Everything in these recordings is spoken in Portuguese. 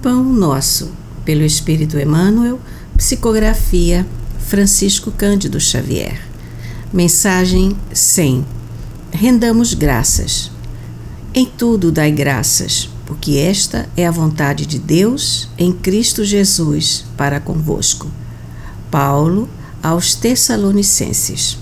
Pão Nosso, pelo Espírito Emmanuel, psicografia Francisco Cândido Xavier. Mensagem 100. Rendamos graças. Em tudo dai graças, porque esta é a vontade de Deus em Cristo Jesus para convosco. Paulo aos Tessalonicenses.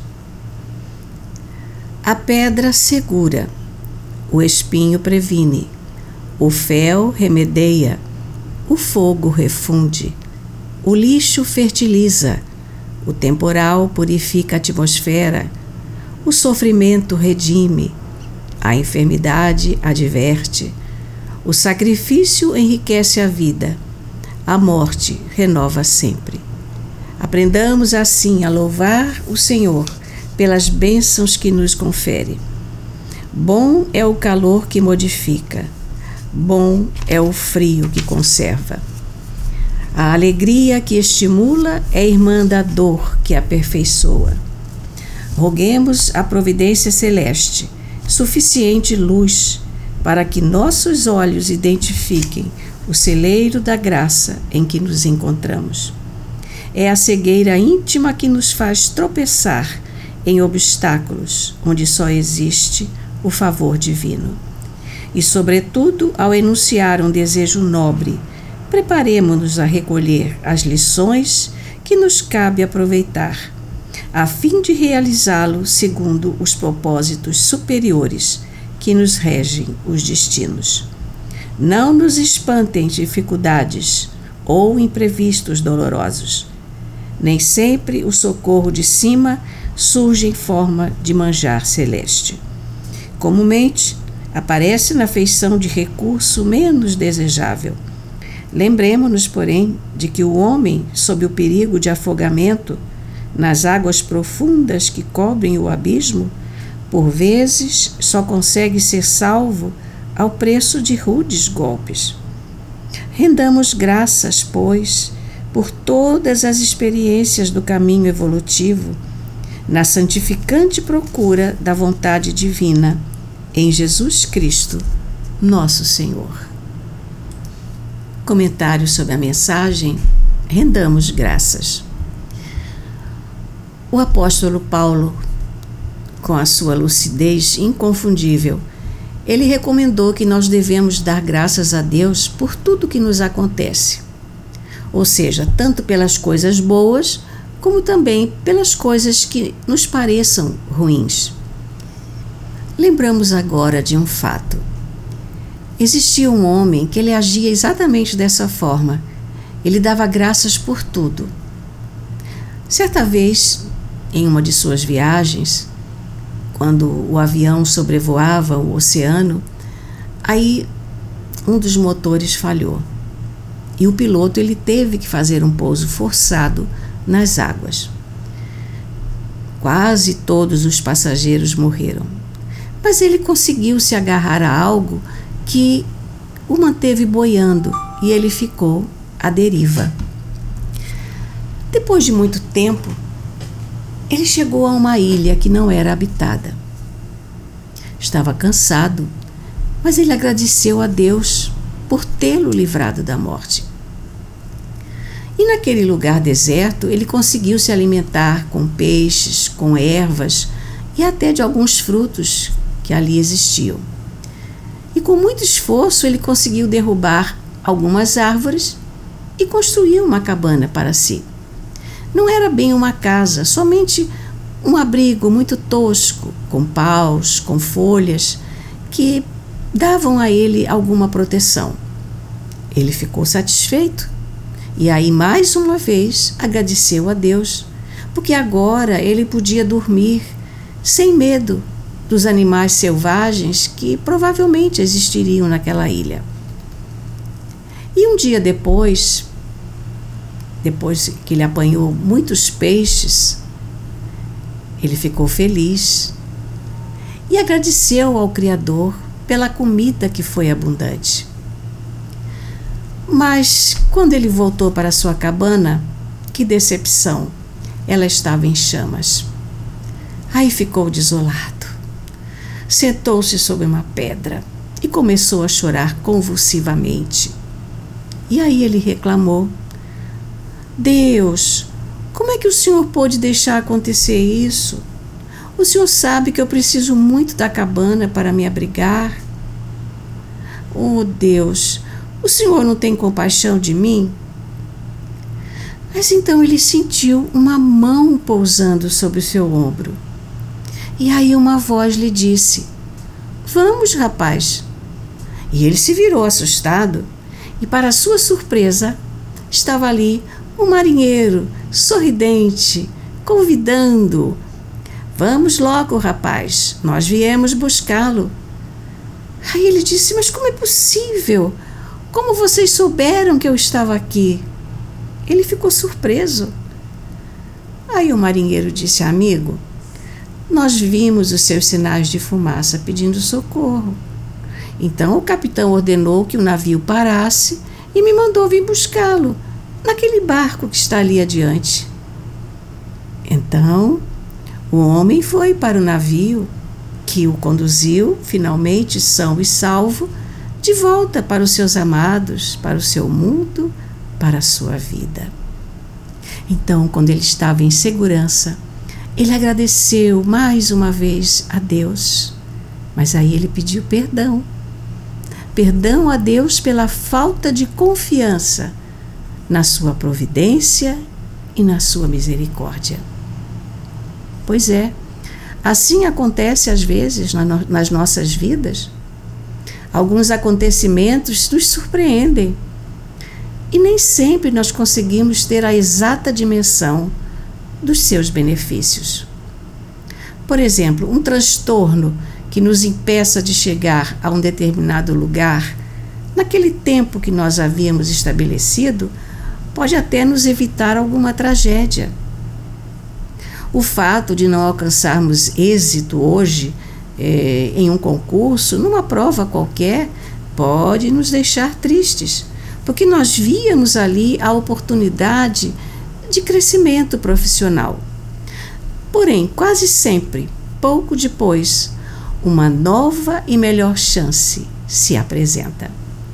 A pedra segura, o espinho previne, o fel remedeia, o fogo refunde, o lixo fertiliza, o temporal purifica a atmosfera, o sofrimento redime, a enfermidade adverte, o sacrifício enriquece a vida, a morte renova sempre. Aprendamos assim a louvar o Senhor pelas bênçãos que nos confere. Bom é o calor que modifica, bom é o frio que conserva. A alegria que estimula é irmã da dor que aperfeiçoa. Roguemos a providência celeste, suficiente luz, para que nossos olhos identifiquem o celeiro da graça em que nos encontramos. É a cegueira íntima que nos faz tropeçar em obstáculos onde só existe o favor divino. E, sobretudo, ao enunciar um desejo nobre, preparemo-nos a recolher as lições que nos cabe aproveitar, a fim de realizá-lo segundo os propósitos superiores que nos regem os destinos. Não nos espantem dificuldades ou imprevistos dolorosos. Nem sempre o socorro de cima surge em forma de manjar celeste. Comumente, aparece na feição de recurso menos desejável. Lembremo-nos, porém, de que o homem, sob o perigo de afogamento nas águas profundas que cobrem o abismo, por vezes só consegue ser salvo ao preço de rudes golpes. Rendamos graças, pois, por todas as experiências do caminho evolutivo, na santificante procura da vontade divina, em Jesus Cristo, nosso Senhor. Comentário sobre a mensagem: rendamos graças. O apóstolo Paulo, com a sua lucidez inconfundível, ele recomendou que nós devemos dar graças a Deus por tudo que nos acontece. Ou seja, tanto pelas coisas boas, como também pelas coisas que nos pareçam ruins. Lembramos agora de um fato. Existia um homem que ele agia exatamente dessa forma. Ele dava graças por tudo. Certa vez, em uma de suas viagens, quando o avião sobrevoava o oceano, aí um dos motores falhou. E o piloto ele teve que fazer um pouso forçado nas águas. Quase todos os passageiros morreram. Mas ele conseguiu se agarrar a algo que o manteve boiando e ele ficou à deriva. Depois de muito tempo, ele chegou a uma ilha que não era habitada. Estava cansado, mas ele agradeceu a Deus por tê-lo livrado da morte. E naquele lugar deserto, ele conseguiu se alimentar com peixes, com ervas e até de alguns frutos que ali existiam. E com muito esforço ele conseguiu derrubar algumas árvores e construir uma cabana para si. Não era bem uma casa, somente um abrigo muito tosco, com paus, com folhas, que davam a ele alguma proteção. Ele ficou satisfeito e aí mais uma vez agradeceu a Deus, porque agora ele podia dormir sem medo dos animais selvagens que provavelmente existiriam naquela ilha. E um dia depois que ele apanhou muitos peixes, ele ficou feliz e agradeceu ao Criador pela comida que foi abundante. Mas quando ele voltou para sua cabana, que decepção! Ela estava em chamas. Aí ficou desolado. Sentou-se sobre uma pedra e começou a chorar convulsivamente. E aí ele reclamou: Deus, como é que o Senhor pôde deixar acontecer isso? O Senhor sabe que eu preciso muito da cabana para me abrigar. Oh Deus, o Senhor não tem compaixão de mim? Mas então ele sentiu uma mão pousando sobre o seu ombro. E aí uma voz lhe disse: Vamos, rapaz. E ele se virou assustado e, para sua surpresa, estava ali um marinheiro sorridente, convidando-o. Vamos logo, rapaz, nós viemos buscá-lo. Aí ele disse: Mas como é possível? Como vocês souberam que eu estava aqui? Ele ficou surpreso. Aí o marinheiro disse: Amigo, nós vimos os seus sinais de fumaça pedindo socorro. Então o capitão ordenou que o navio parasse e me mandou vir buscá-lo, naquele barco que está ali adiante. Então o homem foi para o navio, que o conduziu, finalmente são e salvo, de volta para os seus amados, para o seu mundo, para a sua vida. Então, quando ele estava em segurança, ele agradeceu mais uma vez a Deus, mas aí ele pediu perdão. Perdão a Deus pela falta de confiança na sua providência e na sua misericórdia. Pois é, assim acontece às vezes nas nossas vidas. Alguns acontecimentos nos surpreendem e nem sempre nós conseguimos ter a exata dimensão dos seus benefícios. Por exemplo, um transtorno que nos impeça de chegar a um determinado lugar, naquele tempo que nós havíamos estabelecido, pode até nos evitar alguma tragédia. O fato de não alcançarmos êxito hoje em um concurso, numa prova qualquer, pode nos deixar tristes, porque nós víamos ali a oportunidade de crescimento profissional. Porém, quase sempre, pouco depois, uma nova e melhor chance se apresenta.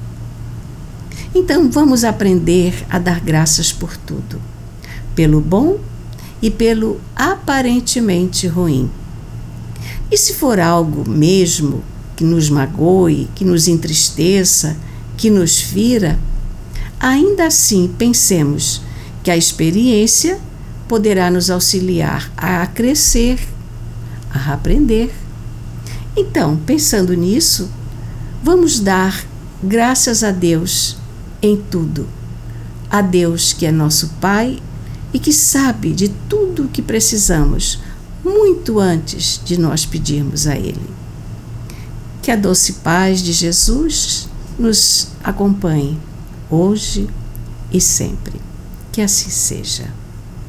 Então vamos aprender a dar graças por tudo, pelo bom e pelo aparentemente ruim. E se for algo mesmo que nos magoe, que nos entristeça, que nos fira, ainda assim pensemos que a experiência poderá nos auxiliar a crescer, a aprender. Então, pensando nisso, vamos dar graças a Deus em tudo. A Deus que é nosso Pai e que sabe de tudo o que precisamos, muito antes de nós pedirmos a Ele. Que a doce paz de Jesus nos acompanhe, hoje e sempre. Que assim seja.